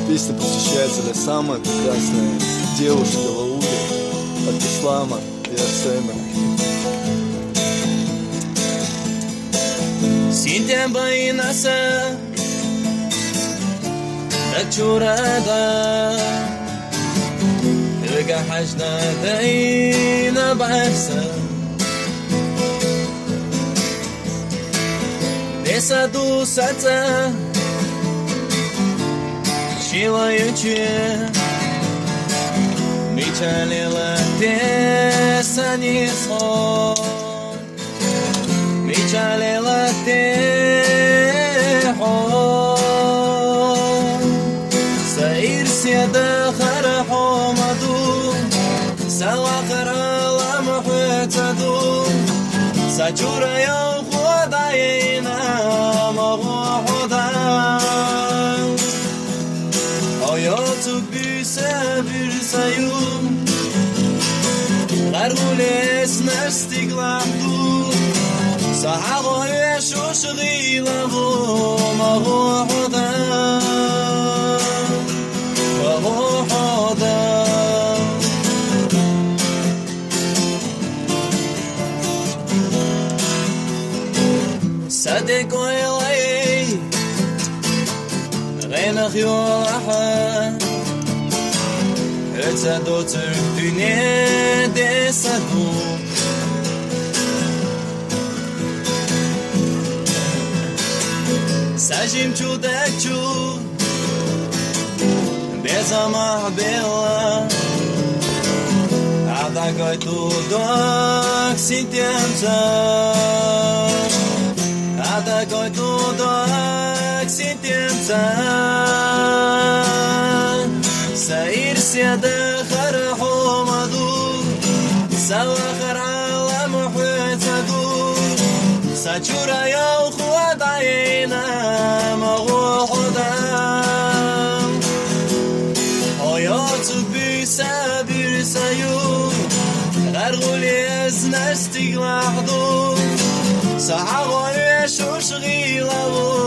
Песня посвящается для самой прекрасной девушки в ауре от Ислама и Арсена. Сентябрь инаса так чурада رجع حجنا دينا بعرسة لسا دوساتا شيلا يجي ميتالي لاتيسا نيصون ميتالي لاتيحون ساير سيادة خرحو مدو سواخر لمحيتدو سجورة يوم خداينا مغوحدا hayatı bir sayım غرقول اسمر استقلامدو سحقای شوشغیله و مغوحدا صدق ويلي غين خيول أحد هتدو تردني دي صدو ساجم جودك جو بزمح بالله عدا قيتو دوك سنتيمتا عدا قيتو دوك سنتيمتا ساير سيادة خرحو مدو سوا خرع لمحيتدو ساجورا يو خواد عينا مغوحدا hayatı bir sayım غرقولي ازنا استقلاحدو سحقولي شوش غيلابو